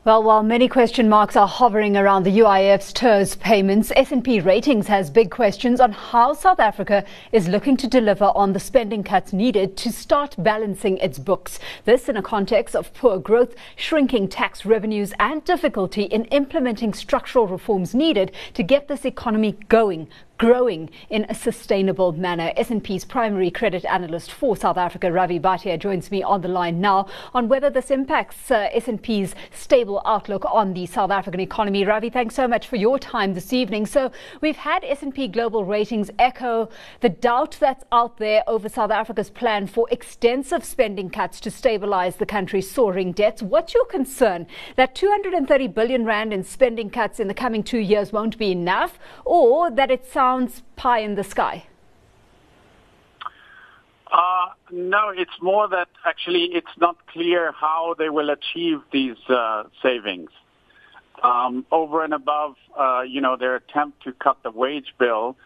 Well, while many question marks are hovering around the UIF's TERS payments, S&P Ratings has big questions on how South Africa is looking to deliver on the spending cuts needed to start balancing its books. This in a context of poor growth, shrinking tax revenues and difficulty in implementing structural reforms needed to get this economy growing in a sustainable manner. S&P's primary credit analyst for South Africa, Ravi Bhatia, joins me on the line now on whether this impacts S&P's stable outlook on the South African economy. Ravi, thanks so much for your time this evening. So we've had S&P Global Ratings echo the doubt that's out there over South Africa's plan for extensive spending cuts to stabilize the country's soaring debts. What's your concern that 230 billion rand in spending cuts in the coming 2 years won't be enough, or that it sounds pie in the sky? No, it's more that actually it's not clear how they will achieve these savings. Over and above, their attempt to cut the wage bill.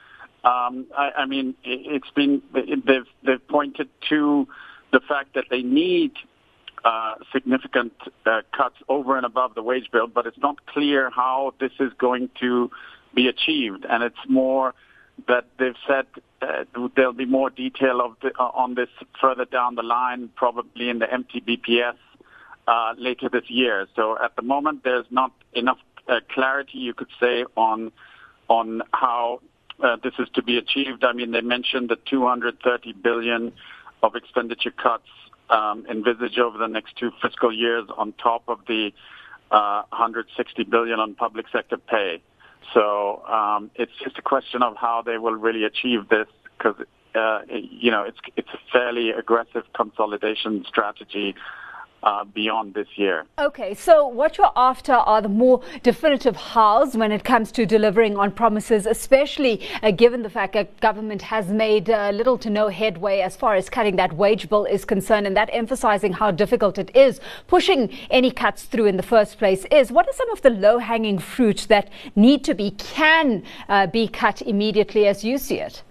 They've pointed to the fact that they need significant cuts over and above the wage bill, but it's not clear how this is going to be achieved. And it's more that they've said there'll be more detail on this further down the line, probably in the MTBPS later this year. So at the moment, there's not enough clarity, you could say, on how this is to be achieved. I mean, they mentioned the 230 billion of expenditure cuts envisaged over the next 2 fiscal years on top of the 160 billion on public sector pay. So it's just a question of how they will really achieve this, because it's a fairly aggressive consolidation strategy beyond this year. Okay, so what you're after are the more definitive hows when it comes to delivering on promises, especially given the fact that government has made little to no headway as far as cutting that wage bill is concerned, and that emphasizing how difficult it is pushing any cuts through in the first place. What are some of the low-hanging fruit that can be cut immediately as you see it?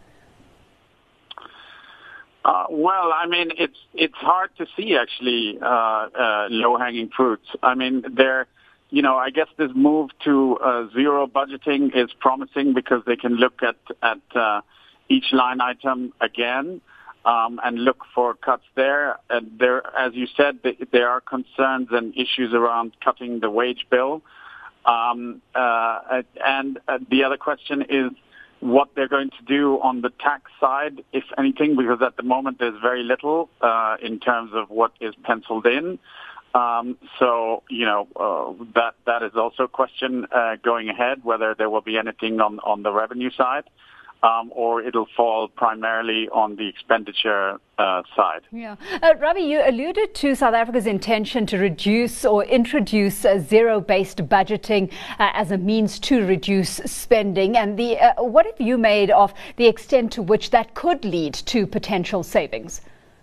It's hard to see actually low-hanging fruits. I guess this move to zero budgeting is promising because they can look at each line item again and look for cuts there. And there, as you said, there are concerns and issues around cutting the wage bill. And the other question is what they're going to do on the tax side, if anything, because at the moment there's very little in terms of what is penciled in. That is also a question going ahead, whether there will be anything on the revenue side. Or it'll fall primarily on the expenditure side. Yeah. Ravi, you alluded to South Africa's intention to reduce or introduce zero-based budgeting as a means to reduce spending. And what have you made of the extent to which that could lead to potential savings?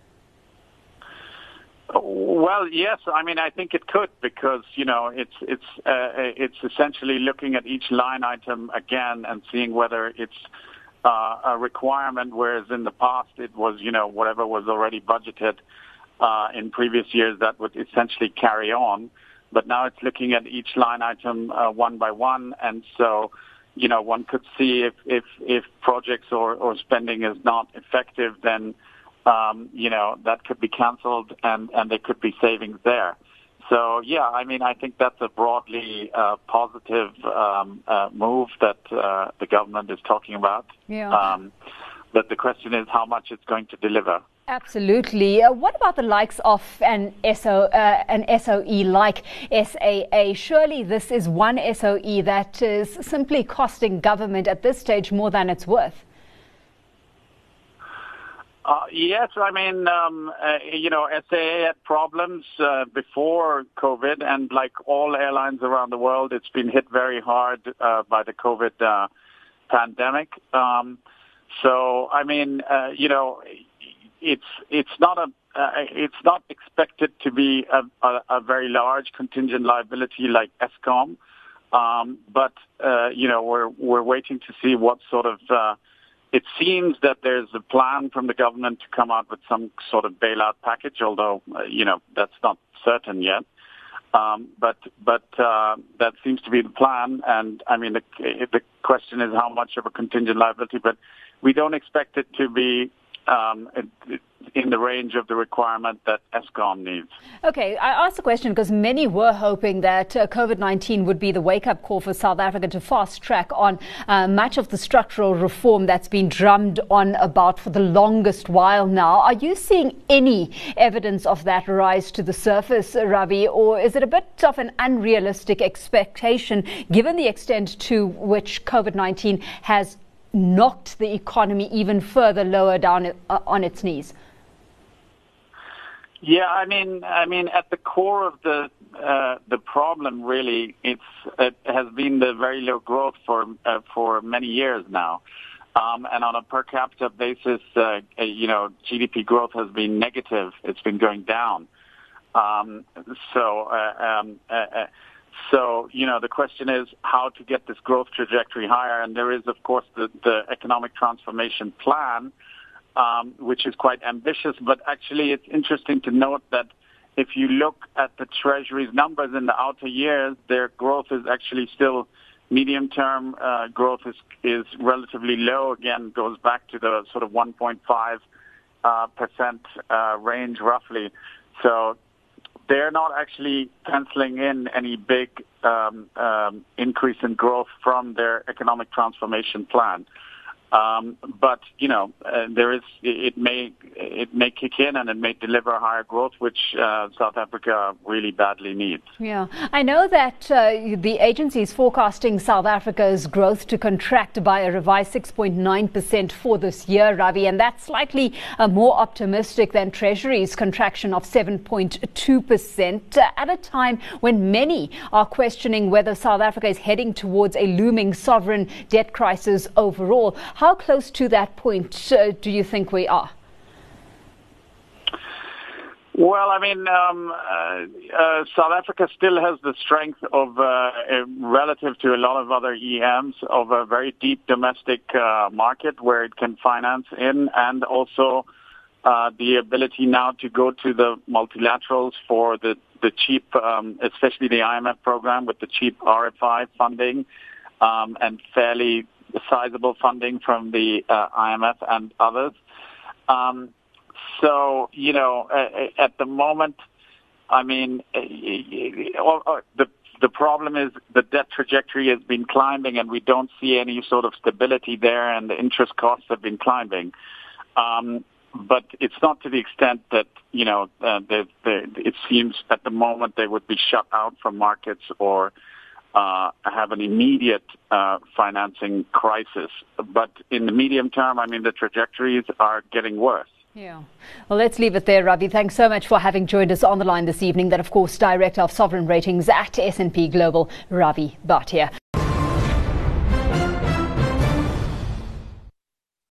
Well, yes. I think it could, because it's essentially looking at each line item again and seeing whether it's a requirement, whereas in the past it was, whatever was already budgeted in previous years that would essentially carry on. But now it's looking at each line item one by one, and so one could see if projects or spending is not effective, then that could be cancelled and there could be savings there. So, yeah, I think that's a broadly positive move that the government is talking about. Yeah. But the question is how much it's going to deliver. Absolutely. What about the likes of an SOE like SAA? Surely this is one SOE that is simply costing government at this stage more than it's worth. Yes, SAA had problems before COVID, and like all airlines around the world, it's been hit very hard by the COVID pandemic. It's not expected to be a very large contingent liability like Eskom, but we're waiting to see what sort of. It seems that there's a plan from the government to come out with some sort of bailout package, although, that's not certain yet. But that seems to be the plan. And I mean, the question is how much of a contingent liability, but we don't expect it to be in the range of the requirement that Eskom needs. Okay, I asked the question because many were hoping that COVID-19 would be the wake-up call for South Africa to fast-track on much of the structural reform that's been drummed on about for the longest while now. Are you seeing any evidence of that rise to the surface, Ravi, or is it a bit of an unrealistic expectation given the extent to which COVID-19 has knocked the economy even further lower down on its knees? Yeah, I mean, at the core of the problem, really, it has been the very low growth for many years now, and on a per capita basis, GDP growth has been negative. It's been going down. So, the question is how to get this growth trajectory higher. And there is, of course, the economic transformation plan, which is quite ambitious. But actually, it's interesting to note that if you look at the Treasury's numbers in the outer years, their growth is actually still medium-term growth is relatively low. Again, goes back to the sort of 1.5% range roughly. So they're not actually penciling in any big increase in growth from their economic transformation plan. But it may kick in and it may deliver higher growth, which South Africa really badly needs. Yeah, I know that the agency is forecasting South Africa's growth to contract by a revised 6.9% for this year, Ravi, and that's slightly more optimistic than Treasury's contraction of 7.2% at a time when many are questioning whether South Africa is heading towards a looming sovereign debt crisis overall. How close to that point do you think we are? Well, I mean, South Africa still has the strength of, relative to a lot of other EMs, of a very deep domestic market where it can finance in, and also the ability now to go to the multilaterals for the cheap, especially the IMF program with the cheap RFI funding and fairly sizable funding from the IMF and others. So, at the moment, I mean, the problem is the debt trajectory has been climbing and we don't see any sort of stability there, and the interest costs have been climbing. But it's not to the extent that, it seems at the moment they would be shut out from markets or have an immediate financing crisis. But in the medium term, I mean, the trajectories are getting worse. Yeah. Well, let's leave it there, Ravi. Thanks so much for having joined us on the line this evening. That, of course, Director of Sovereign Ratings at S&P Global, Ravi Bhatia.